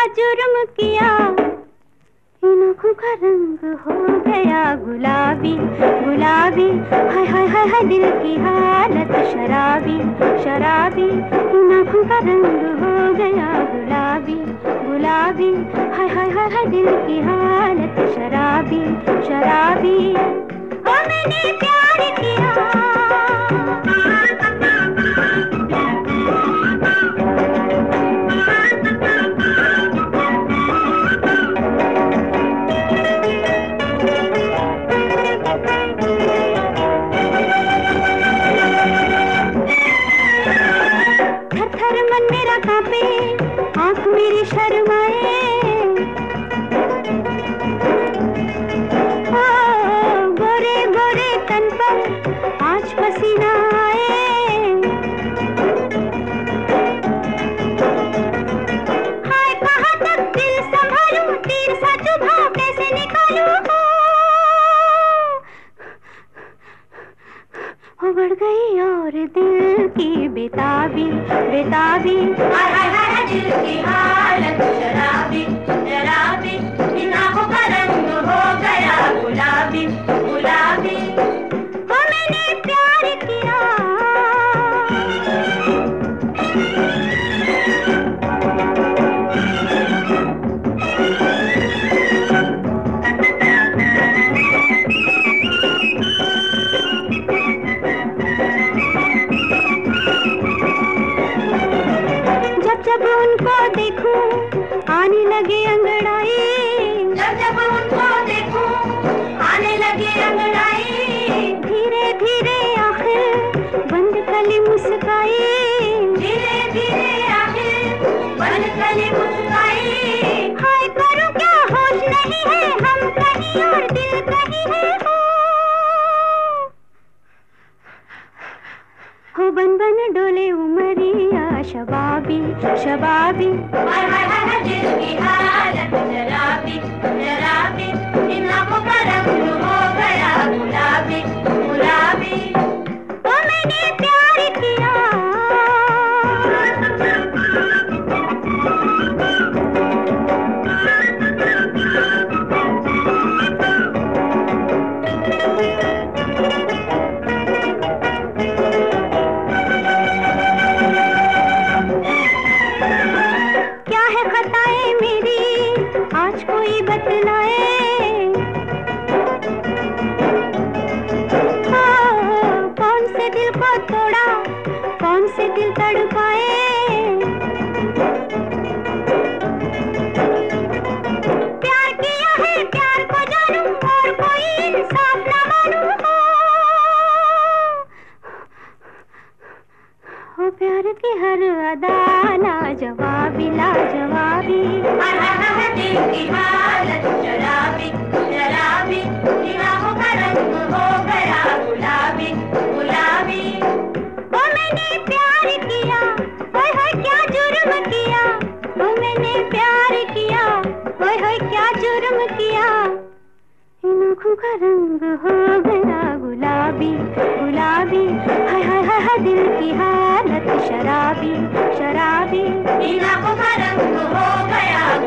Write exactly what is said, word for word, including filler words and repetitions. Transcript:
जुर्म किया, इन आँखों का रंग हो गया गुलाबी गुलाबी। हाय हाय हाय हाय दिल की हालत शराबी शराबी, इन आँखों का रंग हो गया गुलाबी गुलाबी। हाय हाय हाय हाय दिल की हालत शराबी शराबी। ओ मैंने प्यार किया, मन मेरा कांपे, आँख मेरी शर्माए, ओ गोरे गोरे तन पर आज पसीना आए। हाय कहाँ तक दिल संभालूं, तीर सा चुभा कैसे निकालूं। हो बढ़ गई और दिल की बेताबी बेताबी। हाय हाय हाय दिल की हालत शराबी शराबी, इन आँखों का रंग हो गया गुलाबी गुलाबी। ओ मैंने प्यार किया, जब उनको देखूं आने लगे अंगड़ाई, जब जब उनको देखूं आने लगे अंगड़ाई। धीरे धीरे आखिर बंद कली मुस्काई, धीरे धीरे आखिर बंद कली मुस्काई। हाय करूं क्या होश नहीं है, हम कहीं और दिल कहीं है। हो बन बन डोले उमरिया शबाबी शबाबी। हाय हाय हाय दिल की हालत शराबी शराबी, इन आँखों का रंग हो गया गुलाबी गुलाबी। ओ मैंने प्यार किया, आज कोई बतलाए। हाँ, कौन से दिल को तोड़ा, कौन से दिल तड़पाए। प्यार किया है प्यार को जानूं, और कोई इंसाफ ना मानूं। हो प्यार की हर अदा लाजवाबी लाजवाबी। दिल की हालत शराबी शराबी, इन आँखों का रंग हो गया गुलाबी गुलाबी। ओ मैंने प्यार किया, ओए होए क्या जुर्म किया। ओ मैंने प्यार किया, ओए होए क्या जुर्म किया। इन आँखों का रंग हो गया गुलाबी गुलाबी। हाय हाय हाय हाय दिल की हालत शराबी शराबी, इन आँखों का रंग हो गया